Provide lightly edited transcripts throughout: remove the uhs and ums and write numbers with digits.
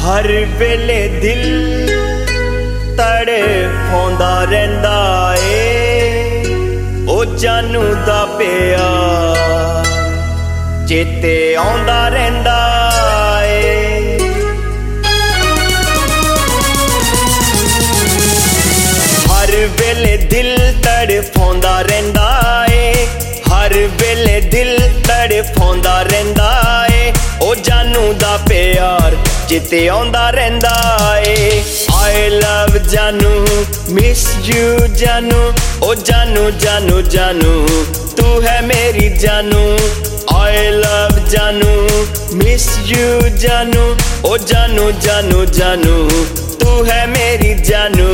हर वेले दिल तड़फाउंदा रहिंदा ए ओ जानू दा प्यार चेते आउंदा रहिंदा ए। हर वेले दिल तड़फाउंदा रहिंदा ए, हर वेले दिल तड़फाउंदा रहिंदा ए ओ जानू दा प्यार चेते आउंदा रहिंदा ए। I love जानू, miss you जानू, ओ जानू जानू जानू तू है मेरी जानू। I love जानू, miss you जानू, ओ जानू जानू जानू तू है मेरी जानू।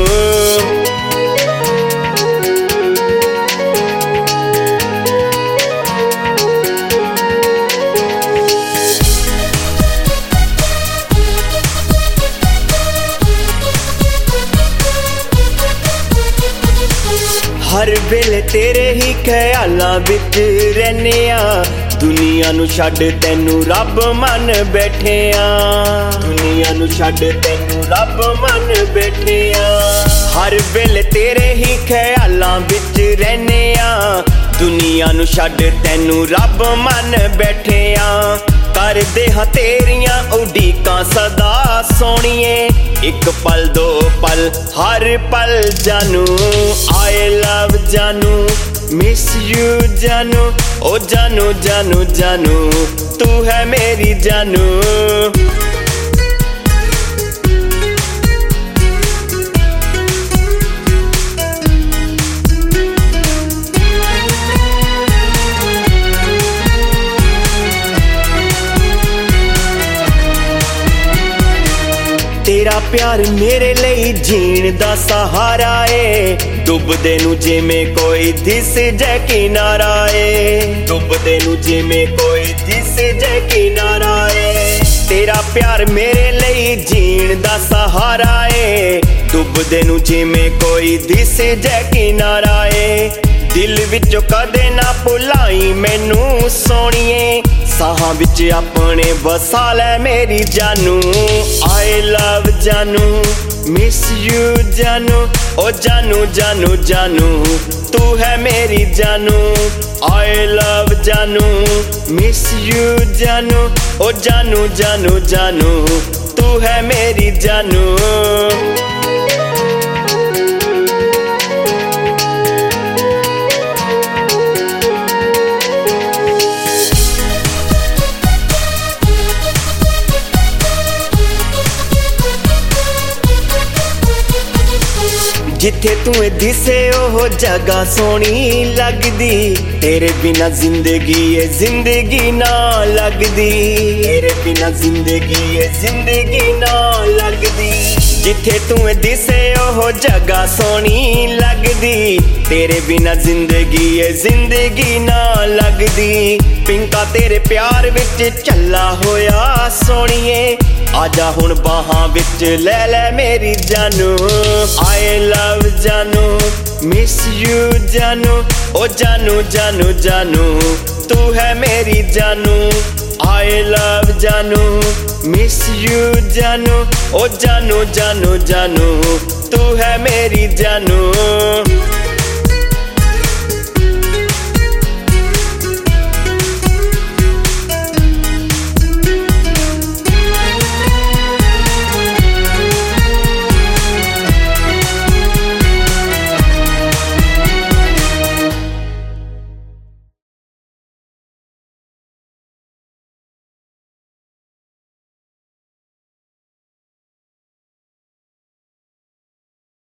हर वेले तेरे ही ख्यालां विच रहने आ, दुनिया नू छड्ड तैनू रब मन बैठे आ, दुनिया नू छड्ड तैनू रब मन बैठे आ। हर वेले तेरे ही ख्यालां विच रहने आ, दुनिया नू छड्ड तैनू रब मन बैठे आ। करदे हां तेरियां उड़ीकां सदा सोहणीए, एक पल दो पल हर पल जानू। I love जानू, miss you जानू, ओ जानू जानू जानू तू है मेरी जानू। तेरा प्यार मेरे लिए जीण दा सहारा ए, डुबदे नू जिवें कोई दिस जाए किनारा ए, डुबदे नू जिवें कोई दिस जाए किनारा ए। तेरा प्यार मेरे लिए जीण दा सहारा ए, डुबदे नू जिवें कोई दिस जाए किनारा ए। दिल विचों कदे ना भुलाई मैनू सोहणीए, साहां विच अपने वसा लै मेरी जानू। I love जानू, miss you जानू, ओ जानू जानू जानू तू है मेरी जानू। I love जानू, miss you जानू, ओ जानू जानू जानू तू है मेरी जानू। जिथे तू दिसे ओह जगह सोहनी लगदी, तेरे बिना जिंदगी ये जिंदगी ना लगदी, तेरे बिना जिंदगी ये जिंदगी ना लगदी। जिथे तू दिसे ओह जगह सोहनी लगदी, तेरे बिना जिंदगी ये जिंदगी ना लगदी। पिंका तेरे प्यार विच चला होया सोहणीए, आजा हुण बाहां विच ले ले मेरी जानू। I love जानू, miss you जानू, ओ जानू जानू जानू तू है मेरी जानू। I love जानू, miss you जानू, ओ जानू जानू जानू तू है मेरी जानू।